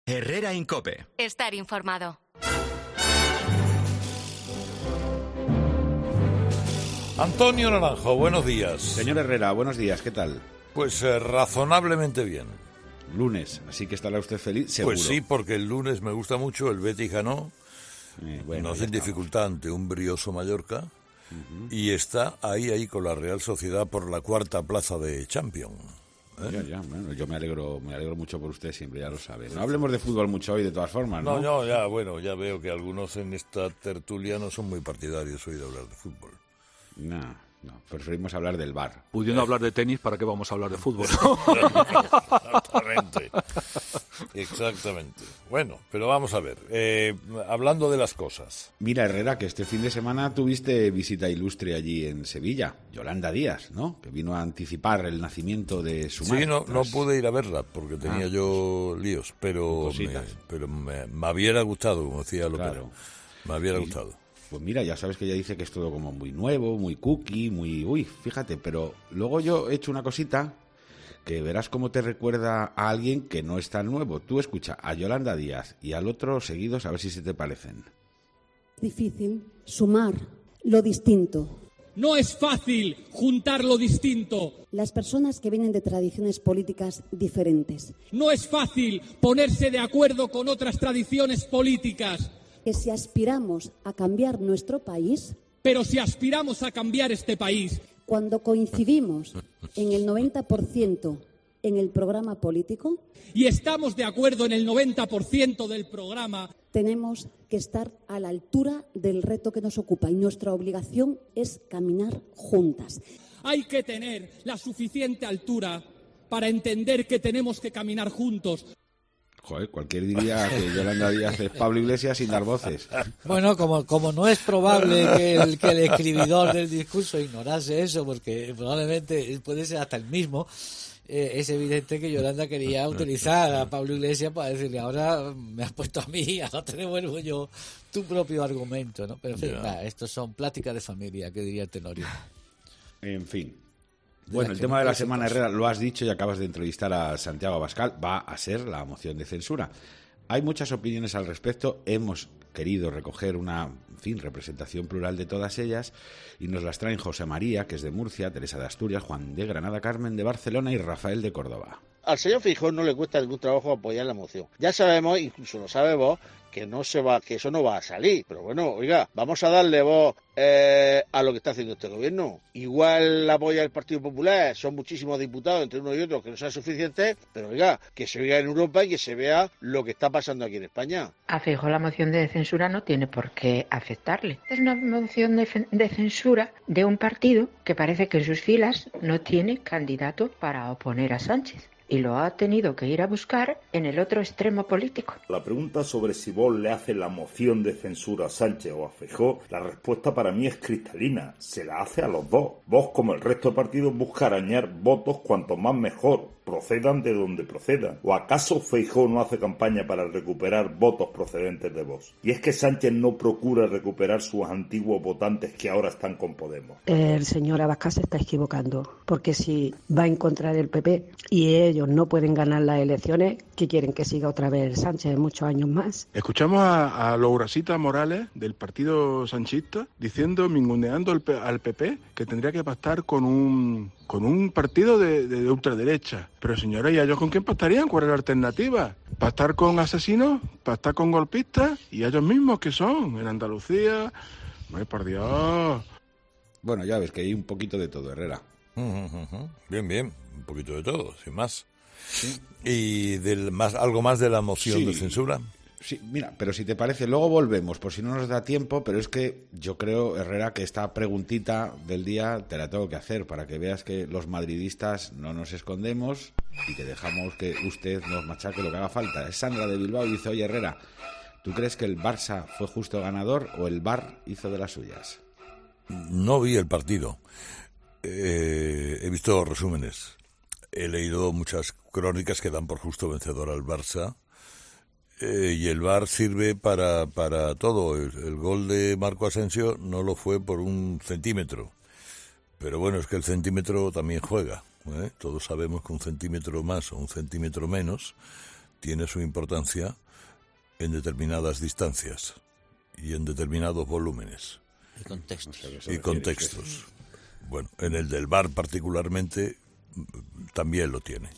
Herrera en COPE. Estar informado. Antonio Naranjo, buenos días. Señor Herrera, buenos días, ¿qué tal? Pues razonablemente bien. Lunes, así que estará usted feliz, seguro. Pues sí, porque el lunes me gusta mucho, el Betis ganó, bueno, no sin dificultad ante un brioso Mallorca, y está ahí con la Real Sociedad por la cuarta plaza de Champions. Bueno, yo me alegro mucho por usted siempre, ya lo sabe. No hablemos de fútbol mucho hoy, de todas formas, ¿no? No, ya veo que algunos en esta tertulia no son muy partidarios hoy de hablar de fútbol. No, preferimos hablar del VAR. Pudiendo hablar de tenis, ¿para qué vamos a hablar de fútbol? Exactamente. Bueno, pero vamos a ver, hablando de las cosas. Mira, Herrera, que este fin de semana tuviste visita ilustre allí en Sevilla, Yolanda Díaz, ¿no? Que vino a anticipar el nacimiento de su madre. Sí, no pude ir a verla porque tenía yo líos, pero me hubiera gustado, como decía López. Claro. Me hubiera gustado. Pues mira, ya sabes que ella dice que es todo como muy nuevo, muy cookie, fíjate, pero luego yo he hecho una cosita que verás cómo te recuerda a alguien que no es tan nuevo. Tú escucha a Yolanda Díaz y al otro seguidos a ver si se te parecen. Es difícil sumar lo distinto. No es fácil juntar lo distinto. Las personas que vienen de tradiciones políticas diferentes. No es fácil ponerse de acuerdo con otras tradiciones políticas. Que si aspiramos a cambiar nuestro país... Pero si aspiramos a cambiar este país... Cuando coincidimos en el 90% en el programa político... Y estamos de acuerdo en el 90% del programa... Tenemos que estar a la altura del reto que nos ocupa y nuestra obligación es caminar juntas. Hay que tener la suficiente altura para entender que tenemos que caminar juntos. Joder, cualquier diría que Yolanda Díaz es Pablo Iglesias sin dar voces. Bueno, como no es probable que el escribidor del discurso ignorase eso, porque probablemente puede ser hasta el mismo, es evidente que Yolanda quería utilizar a Pablo Iglesias para decirle, ahora me has puesto a mí, ahora te devuelvo yo tu propio argumento, ¿no? Pero en fin, estos son pláticas de familia, que diría el Tenorio. En fin. Bueno, el tema de la semana, Herrera, lo has dicho y acabas de entrevistar a Santiago Abascal, va a ser la moción de censura. Hay muchas opiniones al respecto, hemos querido recoger una representación plural de todas ellas y nos las traen José María, que es de Murcia, Teresa de Asturias, Juan de Granada, Carmen de Barcelona y Rafael de Córdoba. Al señor Feijóo no le cuesta ningún trabajo apoyar la moción. Ya sabemos, incluso lo sabemos, que eso no va a salir. Pero bueno, oiga, vamos a darle voz a lo que está haciendo este gobierno. Igual la apoya el Partido Popular, son muchísimos diputados entre uno y otro que no sean suficientes, pero oiga, que se oiga en Europa y que se vea lo que está pasando aquí en España. A Feijóo la moción de censura no tiene por qué afectarle. Es una moción de censura de un partido que parece que en sus filas no tiene candidato para oponer a Sánchez. Y lo ha tenido que ir a buscar en el otro extremo político. La pregunta sobre si Vox le hace la moción de censura a Sánchez o a Feijóo, la respuesta para mí es cristalina. Se la hace a los dos. Vox, como el resto de partidos, busca arañar votos cuanto más mejor, procedan de donde procedan. ¿O acaso Feijóo no hace campaña para recuperar votos procedentes de Vox? Y es que Sánchez no procura recuperar sus antiguos votantes que ahora están con Podemos. El señor Abascal se está equivocando, porque si va a encontrar el PP y ellos no pueden ganar las elecciones, ¿qué quieren? ¿Que siga otra vez Sánchez muchos años más? Escuchamos a Lourasita Morales del partido sanchista diciendo, minguneando al PP, que tendría que pactar con un partido de ultraderecha. Pero señora, ¿y ellos con quién pactarían? ¿Cuál es la alternativa? ¿Pactar con asesinos? ¿Pactar con golpistas? ¿Y ellos mismos qué son? ¿En Andalucía? ¡Ay, por Dios! Bueno, ya ves que hay un poquito de todo, Herrera. Bien, un poquito de todo, sin más. Sí. ¿Y algo más de la moción de censura? Sí, mira, pero si te parece, luego volvemos, por si no nos da tiempo, pero es que yo creo, Herrera, que esta preguntita del día te la tengo que hacer para que veas que los madridistas no nos escondemos y que dejamos que usted nos machaque lo que haga falta. Es Sandra de Bilbao y dice, oye, Herrera, ¿tú crees que el Barça fue justo ganador o el VAR hizo de las suyas? No vi el partido. He visto resúmenes. He leído muchas crónicas que dan por justo vencedor al Barça. Y el VAR sirve para todo. El gol de Marco Asensio no lo fue por 1 centímetro. Pero bueno, es que el centímetro también juega, ¿eh? Todos sabemos que 1 centímetro más o 1 centímetro menos tiene su importancia en determinadas distancias y en determinados volúmenes. Y contextos. Bueno, en el del VAR particularmente también lo tiene.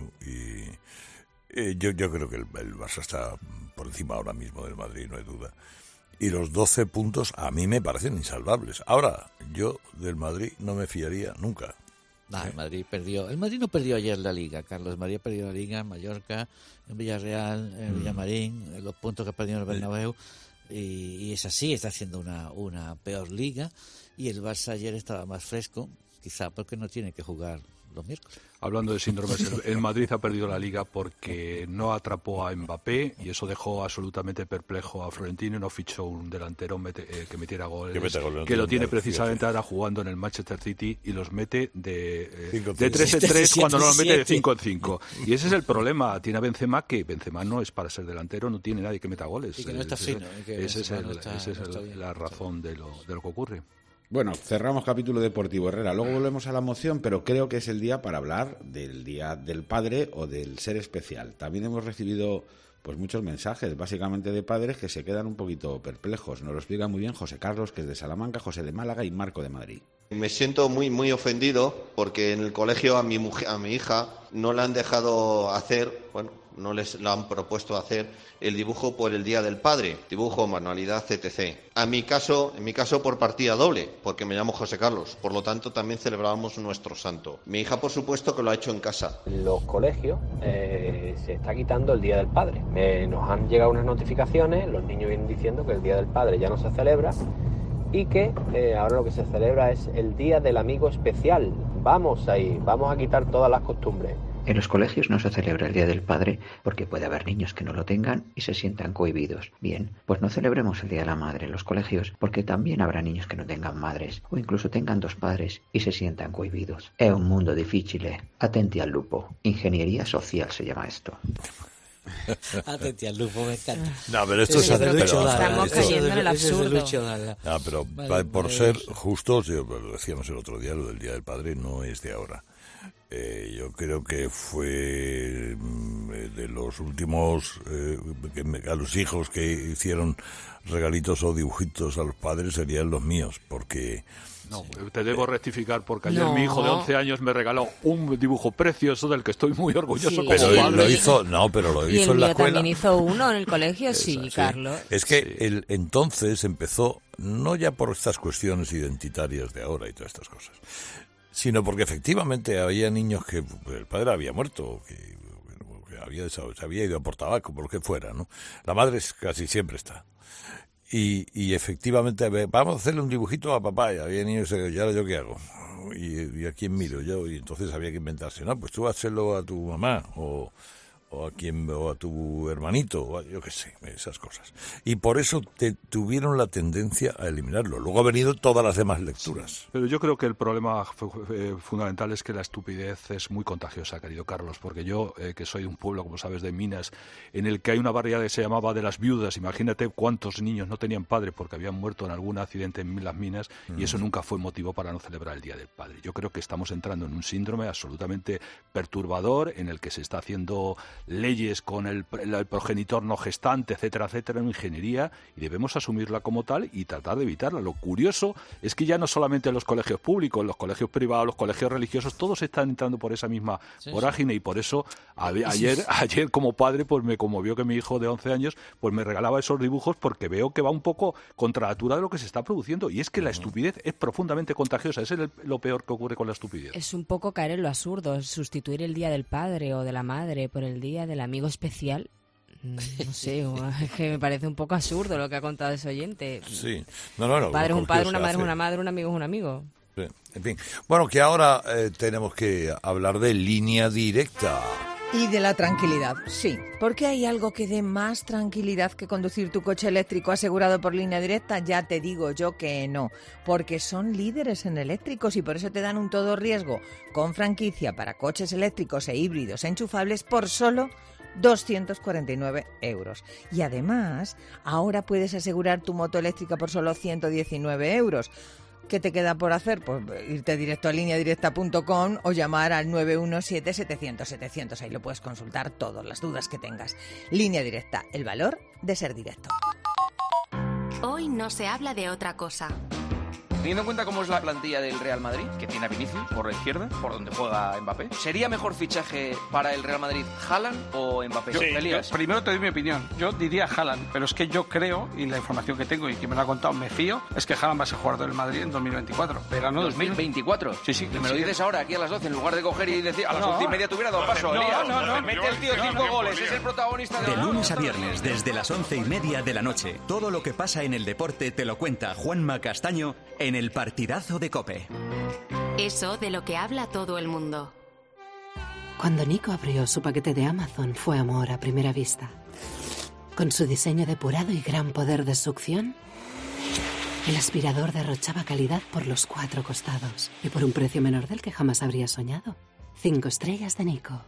Y yo creo que el Barça está por encima ahora mismo del Madrid, no hay duda. Y los 12 puntos a mí me parecen insalvables. Ahora, yo del Madrid no me fiaría nunca. El Madrid perdió. El Madrid no perdió ayer la Liga, Carlos. El Madrid perdió la Liga en Mallorca, en Villarreal, en Villamarín, los puntos que perdió en el Bernabéu. Y es así, está haciendo una peor Liga. Y el Barça ayer estaba más fresco, quizá porque no tiene que jugar los miércoles. Hablando de síndromes, el Madrid ha perdido la Liga porque no atrapó a Mbappé y eso dejó absolutamente perplejo a Florentino y no fichó un delantero que metiera goles, que lo tiene precisamente ahora jugando en el Manchester City y los mete de 3 en 3 cuando no los mete de 5 en 5. Y ese es el problema. Tiene a Benzema, que Benzema no es para ser delantero, no tiene nadie que meta goles. Y que no está fino. Esa es la razón de lo que ocurre. Bueno, cerramos capítulo deportivo, Herrera. Luego volvemos a la moción, pero creo que es el día para hablar del Día del Padre o del Ser Especial. También hemos recibido pues muchos mensajes, básicamente de padres que se quedan un poquito perplejos. Nos lo explica muy bien José Carlos, que es de Salamanca, José de Málaga y Marco de Madrid. Me siento muy ofendido porque en el colegio a mi hija no le han dejado hacer, no les lo han propuesto hacer el dibujo por el Día del Padre, dibujo, manualidad, etc. En mi caso por partida doble, porque me llamo José Carlos, por lo tanto también celebramos nuestro santo. Mi hija, por supuesto, que lo ha hecho en casa. En los colegios se está quitando el Día del Padre. Nos han llegado unas notificaciones, los niños vienen diciendo que el Día del Padre ya no se celebra y que ahora lo que se celebra es el Día del Amigo Especial. Vamos a quitar todas las costumbres. En los colegios no se celebra el Día del Padre porque puede haber niños que no lo tengan y se sientan cohibidos. Bien, pues no celebremos el Día de la Madre en los colegios porque también habrá niños que no tengan madres o incluso tengan dos padres y se sientan cohibidos. Es un mundo difícil. Atenti al lupo. Ingeniería social se llama esto. Atenti al lupo, me encanta. No, pero esto estamos cayendo en el absurdo. No, pero por ser justos, lo decíamos el otro día, lo del Día del Padre no es de ahora. Yo creo que fue de los últimos a los hijos que hicieron regalitos o dibujitos a los padres serían los míos, porque... No, te debo rectificar porque ayer mi hijo de 11 años me regaló un dibujo precioso del que estoy muy orgulloso como padre. Lo hizo en la escuela. Y el mío también hizo uno en el colegio, sí, Carlos. Es que entonces empezó, no ya por estas cuestiones identitarias de ahora y todas estas cosas, sino porque efectivamente había niños que el padre había muerto, que se había ido a por tabaco, por lo que fuera, ¿no? La madre casi siempre está. Y efectivamente, vamos a hacerle un dibujito a papá, y había niños que ¿y ahora yo qué hago? ¿Y a quién miro yo? Y entonces había que inventarse, no, pues tú hazlo a tu mamá, o a tu hermanito, o yo qué sé, esas cosas. Y por eso tuvieron la tendencia a eliminarlo. Luego han venido todas las demás lecturas. Pero yo creo que el problema fundamental es que la estupidez es muy contagiosa, querido Carlos, porque yo, que soy de un pueblo, como sabes, de Minas, en el que hay una barriada que se llamaba de las viudas, imagínate cuántos niños no tenían padre porque habían muerto en algún accidente en las minas, y eso nunca fue motivo para no celebrar el Día del Padre. Yo creo que estamos entrando en un síndrome absolutamente perturbador en el que se está haciendo leyes con el progenitor no gestante, etcétera, etcétera, en ingeniería, y debemos asumirla como tal y tratar de evitarla. Lo curioso es que ya no solamente en los colegios públicos, en los colegios privados, los colegios religiosos, todos están entrando por esa misma vorágine, y por eso ayer como padre pues me conmovió que mi hijo de 11 años pues me regalaba esos dibujos, porque veo que va un poco contra la natura de lo que se está produciendo, y es que la estupidez es profundamente contagiosa. Eso es lo peor que ocurre con la estupidez. Es un poco caer en lo absurdo, sustituir el Día del Padre o de la Madre por el Día del Amigo Especial. No sé, es que me parece un poco absurdo lo que ha contado ese oyente. Sí, no. Un padre es un padre, una madre es una madre, un amigo es un amigo. Sí. En fin, bueno, que ahora tenemos que hablar de línea directa. Y de la tranquilidad, sí. Porque hay algo que dé más tranquilidad que conducir tu coche eléctrico asegurado por Línea Directa. Ya te digo yo que no, porque son líderes en eléctricos y por eso te dan un todo riesgo con franquicia para coches eléctricos e híbridos enchufables por solo 249 euros. Y además, ahora puedes asegurar tu moto eléctrica por solo 119 euros. ¿Qué te queda por hacer? Pues irte directo a lineadirecta.com o llamar al 917-700-700. Ahí lo puedes consultar todas las dudas que tengas. Línea Directa, el valor de ser directo. Hoy no se habla de otra cosa. Teniendo en cuenta cómo es la plantilla del Real Madrid, que tiene a Vinicius por la izquierda, por donde juega Mbappé, ¿sería mejor fichaje para el Real Madrid Haaland o Mbappé? Yo primero te doy mi opinión. Yo diría Haaland, pero es que yo creo, y la información que tengo y que me lo ha contado, me fío, es que Haaland va a ser jugador del Madrid en 2024. Verano 2024. Sí, sí. Que me lo dices ahora, aquí a las 12, en lugar de coger y decir a las 11:30 te hubiera dado paso. No. Mete al tío 5 goles, es el protagonista de lunes a viernes, desde las 11:30 de la noche. Todo lo que pasa en el deporte te lo cuenta Juanma Castaño en El Partidazo de COPE. Eso de lo que habla todo el mundo. Cuando Nico abrió su paquete de Amazon fue amor a primera vista. Con su diseño depurado y gran poder de succión, el aspirador derrochaba calidad por los 4 costados y por un precio menor del que jamás habría soñado. 5 estrellas de Nico.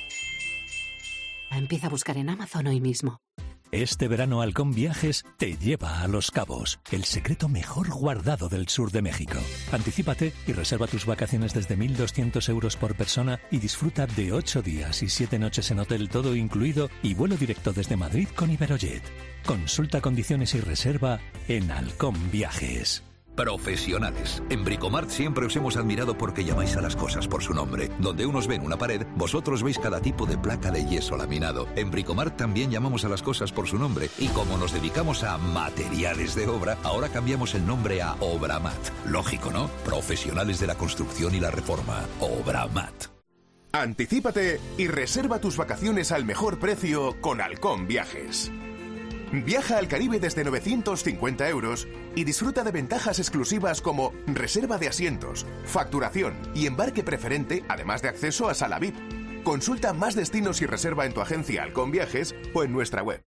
Empieza a buscar en Amazon hoy mismo. Este verano Halcón Viajes te lleva a Los Cabos, el secreto mejor guardado del sur de México. Anticípate y reserva tus vacaciones desde 1.200 euros por persona y disfruta de 8 días y 7 noches en hotel todo incluido y vuelo directo desde Madrid con Iberojet. Consulta condiciones y reserva en Halcón Viajes. Profesionales. En Bricomart siempre os hemos admirado porque llamáis a las cosas por su nombre. Donde unos ven una pared, vosotros veis cada tipo de placa de yeso laminado. En Bricomart también llamamos a las cosas por su nombre. Y como nos dedicamos a materiales de obra, ahora cambiamos el nombre a Obramat. Lógico, ¿no? Profesionales de la construcción y la reforma. Obramat. Anticípate y reserva tus vacaciones al mejor precio con Halcón Viajes. Viaja al Caribe desde 950 euros y disfruta de ventajas exclusivas como reserva de asientos, facturación y embarque preferente, además de acceso a sala VIP. Consulta más destinos y reserva en tu agencia Halcón Viajes o en nuestra web.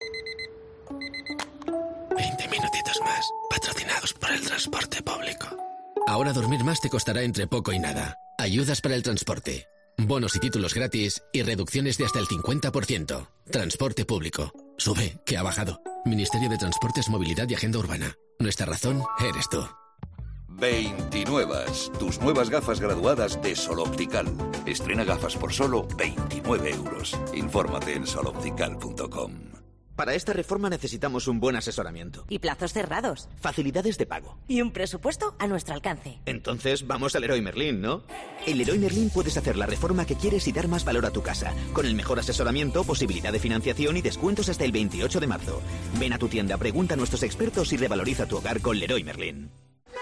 20 minutitos más, patrocinados por el transporte público. Ahora dormir más te costará entre poco y nada. Ayudas para el transporte, bonos y títulos gratis y reducciones de hasta el 50%. Transporte público. Sube, que ha bajado. Ministerio de Transportes, Movilidad y Agenda Urbana. Nuestra razón eres tú. 29. Tus nuevas gafas graduadas de Sol Optical. Estrena gafas por solo 29 euros. Infórmate en soloptical.com. Para esta reforma necesitamos un buen asesoramiento. Y plazos cerrados. Facilidades de pago. Y un presupuesto a nuestro alcance. Entonces vamos al Leroy Merlin, ¿no? En Leroy Merlin puedes hacer la reforma que quieres y dar más valor a tu casa. Con el mejor asesoramiento, posibilidad de financiación y descuentos hasta el 28 de marzo. Ven a tu tienda, pregunta a nuestros expertos y revaloriza tu hogar con Leroy Merlin.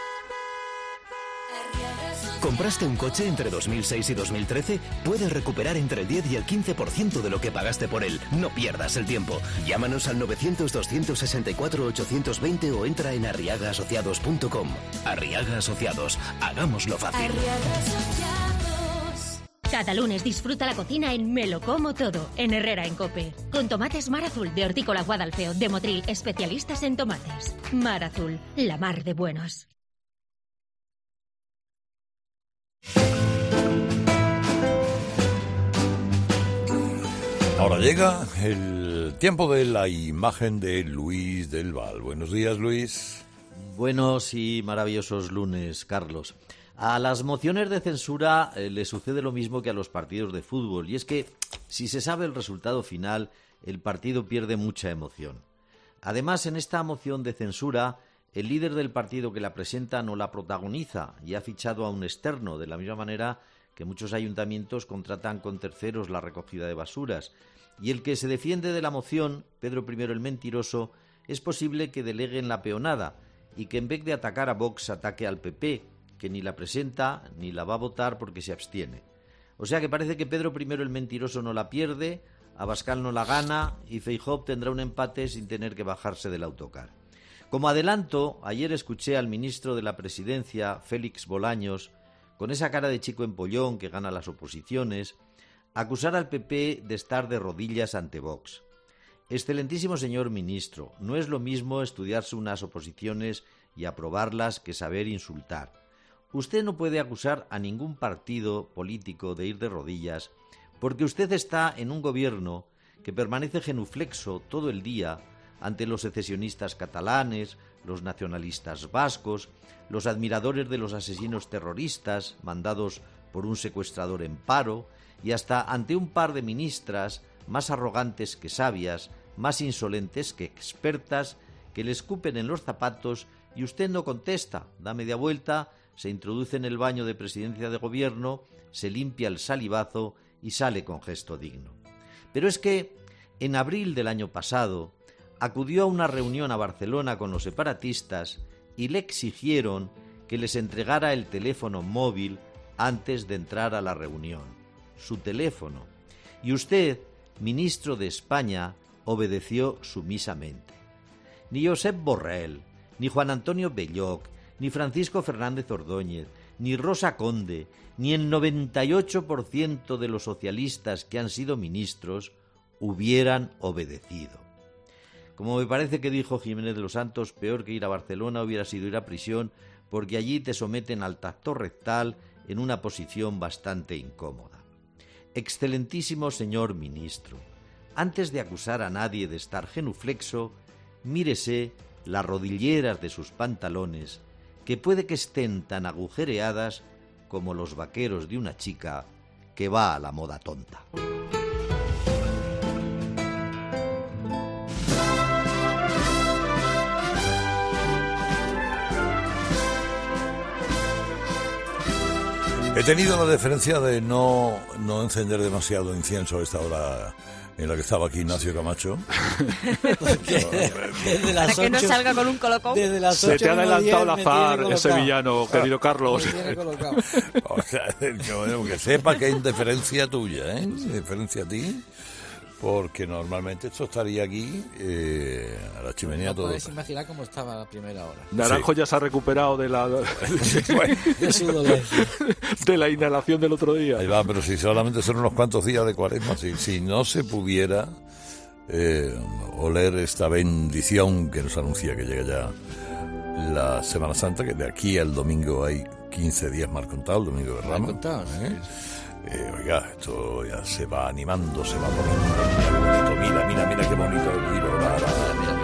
¿Compraste un coche entre 2006 y 2013? Puedes recuperar entre el 10 y el 15% de lo que pagaste por él. No pierdas el tiempo. Llámanos al 900-264-820 o entra en arriagaasociados.com. Arriaga Asociados. Hagámoslo fácil. Cada lunes disfruta la cocina en Me lo como todo, en Herrera en COPE. Con tomates Mar Azul de Hortícola Guadalfeo de Motril, especialistas en tomates. Mar Azul, la mar de buenos. Ahora llega el tiempo de la imagen de Luis del Val. Buenos días, Luis. Buenos y maravillosos lunes, Carlos. A las mociones de censura le sucede lo mismo que a los partidos de fútbol, y es que si se sabe el resultado final, el partido pierde mucha emoción. Además, en esta moción de censura, el líder del partido que la presenta no la protagoniza y ha fichado a un externo, de la misma manera que muchos ayuntamientos contratan con terceros la recogida de basuras. Y el que se defiende de la moción, Pedro I el Mentiroso, es posible que delegue en la peonada y que en vez de atacar a Vox ataque al PP, que ni la presenta ni la va a votar porque se abstiene. O sea que parece que Pedro I el Mentiroso no la pierde, Abascal no la gana y Feijóo tendrá un empate sin tener que bajarse del autocar. Como adelanto, ayer escuché al ministro de la Presidencia, Félix Bolaños, con esa cara de chico empollón que gana las oposiciones, acusar al PP de estar de rodillas ante Vox. Excelentísimo señor ministro, no es lo mismo estudiarse unas oposiciones y aprobarlas que saber insultar. Usted no puede acusar a ningún partido político de ir de rodillas porque usted está en un gobierno que permanece genuflexo todo el día ante los secesionistas catalanes, los nacionalistas vascos, los admiradores de los asesinos terroristas mandados por un secuestrador en paro, y hasta ante un par de ministras más arrogantes que sabias, más insolentes que expertas, que le escupen en los zapatos y usted no contesta, da media vuelta, se introduce en el baño de presidencia de gobierno, se limpia el salivazo y sale con gesto digno. Pero es que en abril del año pasado acudió a una reunión a Barcelona con los separatistas y le exigieron que les entregara el teléfono móvil antes de entrar a la reunión, su teléfono. Y usted, ministro de España, obedeció sumisamente. Ni Josep Borrell, ni Juan Antonio Belloc, ni Francisco Fernández Ordóñez, ni Rosa Conde, ni el 98% de los socialistas que han sido ministros hubieran obedecido. Como me parece que dijo Jiménez de los Santos, peor que ir a Barcelona hubiera sido ir a prisión, porque allí te someten al tacto rectal en una posición bastante incómoda. Excelentísimo señor ministro, antes de acusar a nadie de estar genuflexo, mírese las rodilleras de sus pantalones, que puede que estén tan agujereadas como los vaqueros de una chica que va a la moda tonta. He tenido la deferencia de no encender demasiado incienso a esta hora en la que estaba aquí Ignacio Camacho. Desde las Para que no salga con un colocón. Desde las Se te ha adelantado el azar, ese villano, querido Carlos. O sea, que sepa que hay deferencia tuya, ¿eh? Deferencia a ti. Porque normalmente esto estaría aquí a la chimenea todo. Podéis imaginar cómo estaba a primera hora. Naranjo ya se ha recuperado de la de su dolencia, de la inhalación del otro día. Ahí va, pero si solamente son unos cuantos días de Cuaresma, si no se pudiera oler esta bendición que nos anuncia que llega ya la Semana Santa, que de aquí al domingo hay 15 días más contados, el domingo de Ramos. Oiga, esto ya se va animando, se va poniendo. Mira qué bonito el giro. Mira.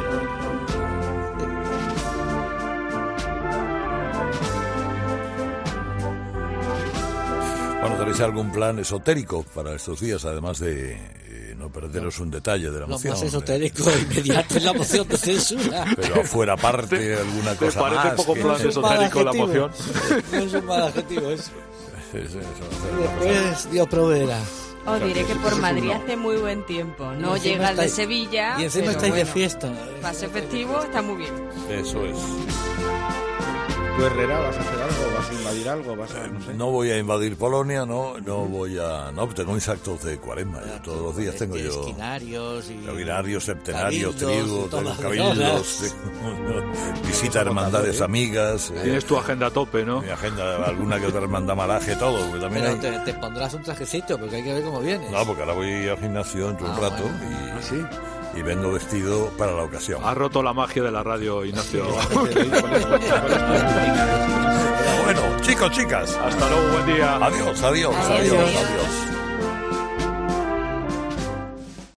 Bueno, ¿tenéis algún plan esotérico para estos días, además de no perderos un detalle de la moción? Lo más esotérico inmediato es la moción de censura. Pero fuera parte, alguna cosa más. ¿Te parece poco plan esotérico la moción? No es un mal adjetivo eso. Después Dios proveerá. Os diré que por Madrid hace muy buen tiempo. No llega el de Sevilla. Y encima estáis de fiesta. Para ser festivo está muy bien. Eso es. ¿Tú, Herrera, vas a hacer algo? ¿Vas a invadir algo? No voy a invadir Polonia, no tengo mis actos de Cuaresma. Todos los días tengo yo esquinarios, septenarios, trigo, cabildos, visita a hermandades amigas. Tienes tu agenda a tope, ¿no? Mi agenda, alguna que otra hermandad malaje, todo. También pero te pondrás un trajecito, porque hay que ver cómo vienes. No, porque ahora voy al gimnasio dentro de un rato. Bueno. ¿Sí? Y vengo vestido para la ocasión. Ha roto la magia de la radio, Ignacio. Bueno, chicos, chicas. Hasta luego, buen día. Adiós.